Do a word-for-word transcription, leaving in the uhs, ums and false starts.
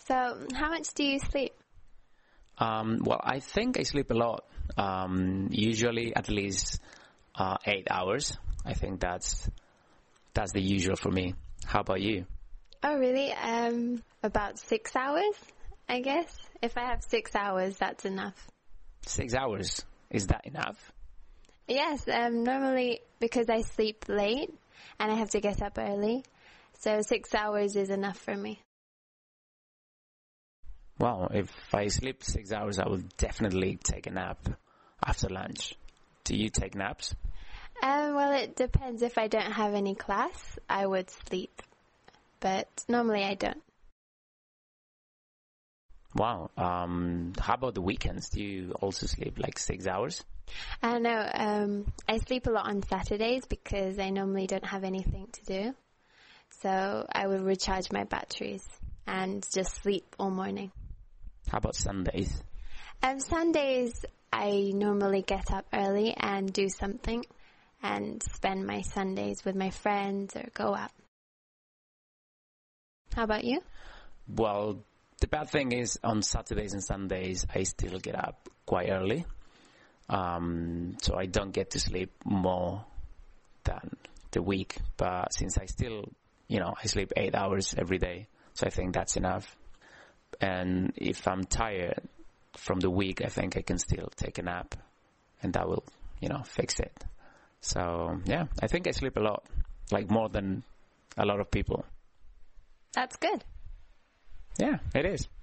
So, how much do you sleep? Um, well, I think I sleep a lot. Um, usually at least uh, eight hours. I think that's that's the usual for me. How about you? Oh, really? Um, about six hours, I guess. If I have six hours, that's enough. Six hours. Is that enough? Yes, um, normally because I sleep late and I have to get up early, so six hours is enough for me. Well, if I sleep six hours, I will definitely take a nap after lunch. Do you take naps? Um, well, it depends. If I don't have any class, I would sleep, but normally I don't. Wow. Um, how about the weekends? Do you also sleep like six hours? I don't know. Um, I sleep a lot on Saturdays because I normally don't have anything to do. So I would recharge my batteries and just sleep all morning. How about Sundays? Um, Sundays, I normally get up early and do something and spend my Sundays with my friends or go out. How about you? Well, the bad thing is on Saturdays and Sundays, I still get up quite early. Um, so I don't get to sleep more than the week. But since I still, you know, I sleep eight hours every day, so I think that's enough. And if I'm tired from the week, I think I can still take a nap, and that will, you know, fix it. So, yeah, I think I sleep a lot, like more than a lot of people. That's good. Yeah, it is.